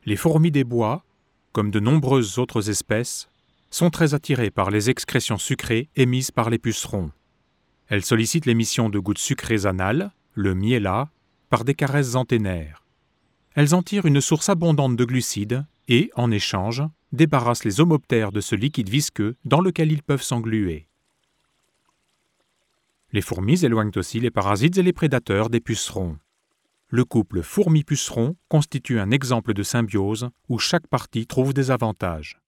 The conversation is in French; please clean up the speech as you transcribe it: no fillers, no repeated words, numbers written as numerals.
Les fourmis des bois, comme de nombreuses autres espèces, sont très attirées par les excrétions sucrées émises par les pucerons. Elles sollicitent l'émission de gouttes sucrées anales, le miella, par des caresses antennaires. Elles en tirent une source abondante de glucides et, en échange, débarrassent les homoptères de ce liquide visqueux dans lequel ils peuvent s'engluer. Les fourmis éloignent aussi les parasites et les prédateurs des pucerons. Le couple fourmi-puceron constitue un exemple de symbiose où chaque partie trouve des avantages.